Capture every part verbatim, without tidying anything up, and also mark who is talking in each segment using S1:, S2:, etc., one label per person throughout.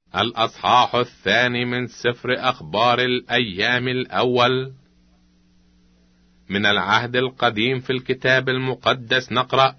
S1: الأصحاح الثاني من سفر أخبار الأيام الأول. من العهد القديم في الكتاب المقدس نقرأ: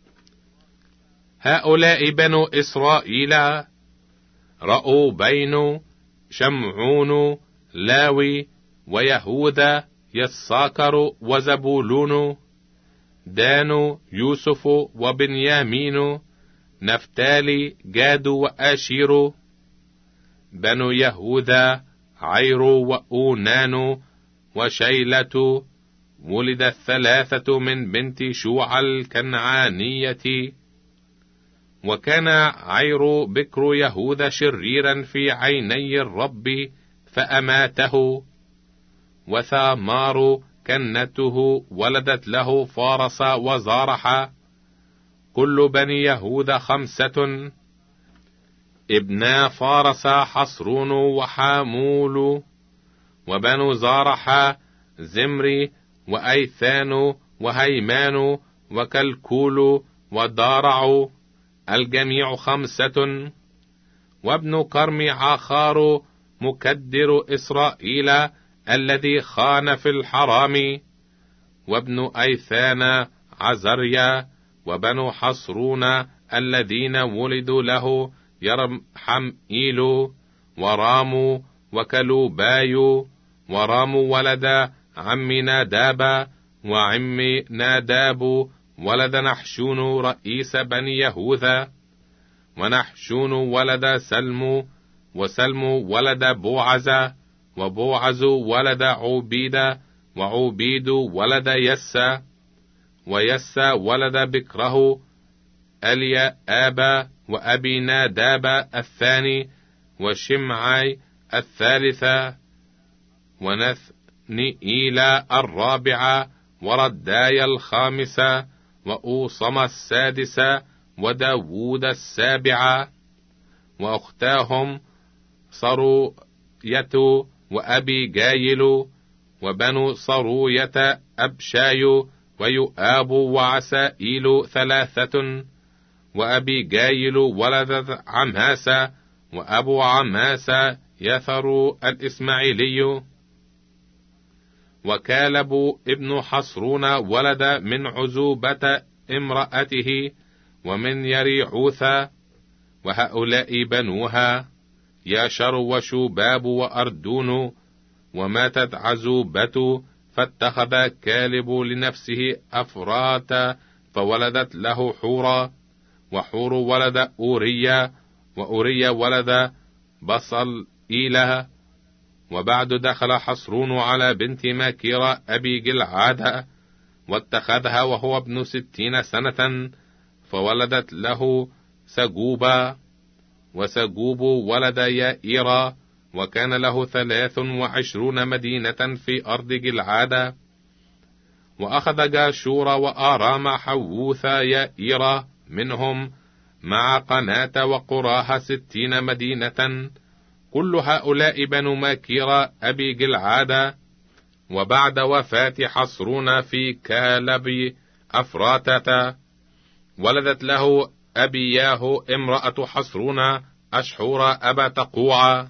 S1: هؤلاء بنو إسرائيل رأوا بين شمعون لاوي ويهوذا يساكر وزبولون دان يوسف وبنيامين نفتالي جاد وآشير. بنو يهوذا عير وأونان وشيلة. ولد الثلاثة من بنت شوع الكنعانية. وكان عير بكر يهوذا شريرا في عيني الرب فأماته. وثامار كنته ولدت له فارس وزارح. كل بني يهوذا خمسة. ابنا فارس حصرون وحامول. وبنو زارح زمري وأيثان وهيمان وكلكول ودارع، الجميع خمسة. وابن كرم عاخار مكدر إسرائيل الذي خان في الحرام. وابن أيثان عزريا. وبنو حصرون الذين ولدوا له يرحمئيل ورام وكلوباي. ورام ولد عم ناداب. وعم ناداب ولد نحشون رئيس بني يهوذا. ونحشون ولد سلم. وسلم ولد بوعز. وبوعز ولد عوبيد. وعوبيد ولد يسى. ويسى ولد بكره اليآب وأبي ناداب الثاني. وشمعي الثالثة. ونثنئيل الرابعة. ورداي الخامسة. وأوصم السادسة. وداود السابعة. وأختاهم صروية وأبي جايل. وبنو صروية أبشاي ويؤاب وعسائيل ثلاثة. وأبي جايل ولدت عماسة. وأبو عماسة يثر الإسماعيلي. وكالب ابن حصرون ولد من عزوبة امرأته ومن يريعوث. وهؤلاء بنوها ياشر وشوباب وأردون. وماتت عزوبة فاتخذ كالب لنفسه أفرات فولدت له حورا. وحور ولد أوريا. وأوريا ولد بصل إيلة. وبعد دخل حصرون على بنت ماكيرة أبي جلعاد واتخذها وهو ابن ستين سنة فولدت له سجوبا. وسجوب ولد يائيرا. وكان له ثلاث وعشرون مدينة في أرض جلعاد. وأخذ جاشور وآرام حووث يائيرا منهم مع قناة وقراها ستين مدينة. كل هؤلاء بنو ماكيرة أبي جلعاد. وبعد وفاة حصرون في كالب أفراتة ولدت له أبياه امرأة حصرون أشحور أبا تقوع.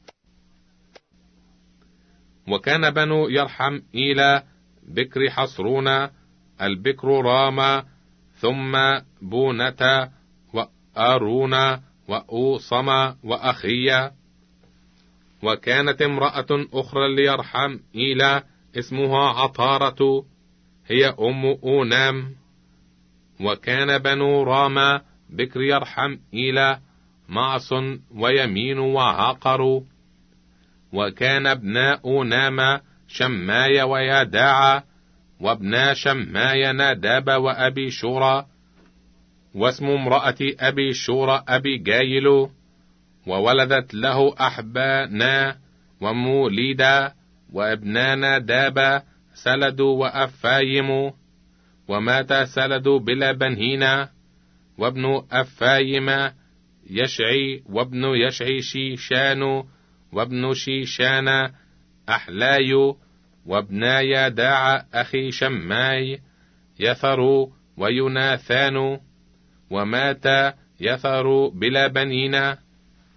S1: وكان بنو يرحم إيلا بكر حصرون البكر راما ثم بونة وآرون وأوصم وأخية. وكانت امرأة أخرى ليرحم إيلا اسمها عطارة هي أم أونام. وكان بنو راما بكر يرحم إيلا معص ويمين وعقر. وكان ابناء أونام شماي ويداع. وابنا شماي ناداب وأبي شورى. واسم امرأة أبي شورى أبي جايل. وولدت له أحبانا وموليدا. وابنانا دابا سلد وأفايم. ومات سلد بلا بنهينا. وابن أفايم يشعي. وابن يشعي شيشان. وابن شيشان أحلاي. وابناي داع أخي شماي يثر ويناثان. ومات يثر بلا بنين.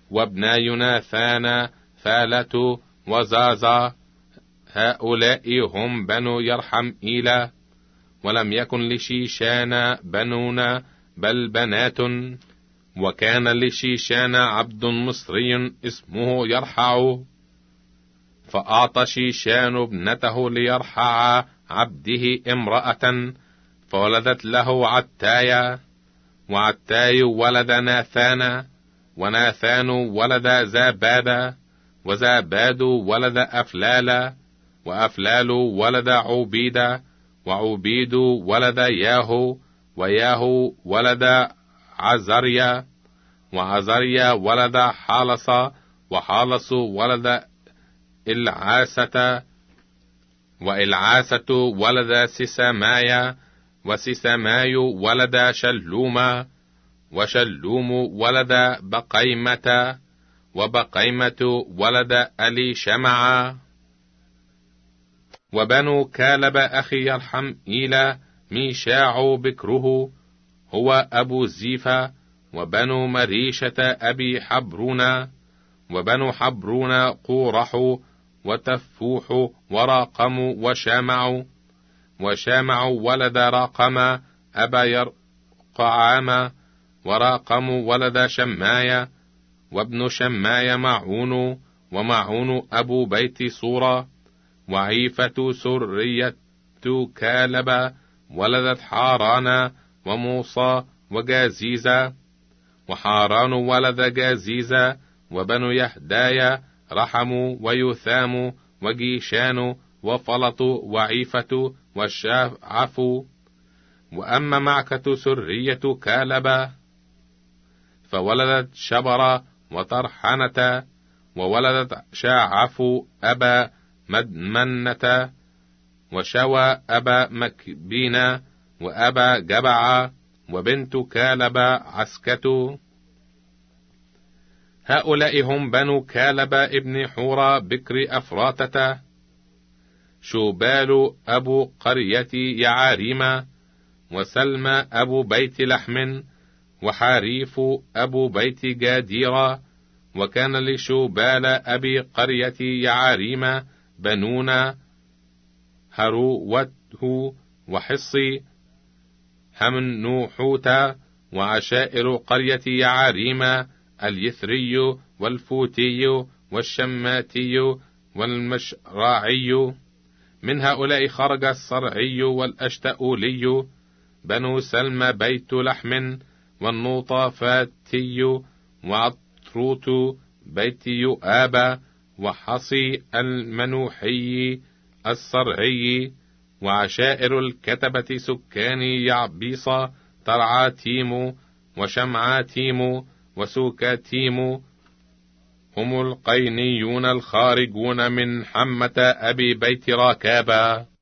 S1: وابنا يوناثان ثالة وزازا. هؤلاء هم بنو يرحم إيلا. ولم يكن لشيشان بنون بل بنات. وكان لشيشان عبد مصري اسمه يرحع، فأعطى شيشان ابنته ليرحع عبده امرأة، فولدت له عتايا. وعتاي ولد ناثان، وناثان ولد زابادا، وزاباد ولد أفلالا، وأفلال ولد عبيدا، وعبيد ولد ياهو، وياهو ولد عزريا، وعزريا ولد حالص، وحالص ولد إلعاسة، وإلعاسة ولد سسمايا، وسسماي ولد شلوما، وشلوم ولد بقيمة، وبقيمة ولد ألي شمعا. وبنو كالب أخي يرحم إيلا ميشاع بكره هو أبو زيفا، وبنو مريشة أبي حبرونا، وبنو حبرون قورح وتفوح وراقم وشامع. وشامع ولد راقم أبا يرقعام، وراقم ولد شمايا، وابن شمايا معون، ومعون أبو بيت صورة. وعيفة سرية كالب ولدت حاران وموصى وجازيزا. وحاران ولد جازيزا. وبنو يهدايا رحموا ويثام وجيشان وفلط وعيفة والشعف. وأما معكة سرية كالب فولدت شبر وطرحنة، وولدت شاعف أبا مدمنة، وشوى أبا مكبين، وأبا جبع، وبنت كالب عسكة. هؤلاء هم بنو كالب ابن حورا بكر أفراتة. شوبال أبو قرية يعاريم، وسلمى أبو بيت لحم، وحاريف أبو بيت جاديرا. وكان لشوبال أبي قرية يعاريم بنونا هروته وحصي همنوحوتا. وعشائر قرية يعاريم اليثري والفوتي والشماتي والمشراعي. من هؤلاء خرج الصرعي والأشتأولي. بنو سلمى بيت لحم، والنوطافاتي، وعطروت بيت يؤاب، وحصي المنوحي الصرعي. وعشائر الكتبة سكان يعبيص ترعاتيم وشمعاتيم وسوكاتيم هم القينيون الخارجون من حمة أبي بيت راكابا.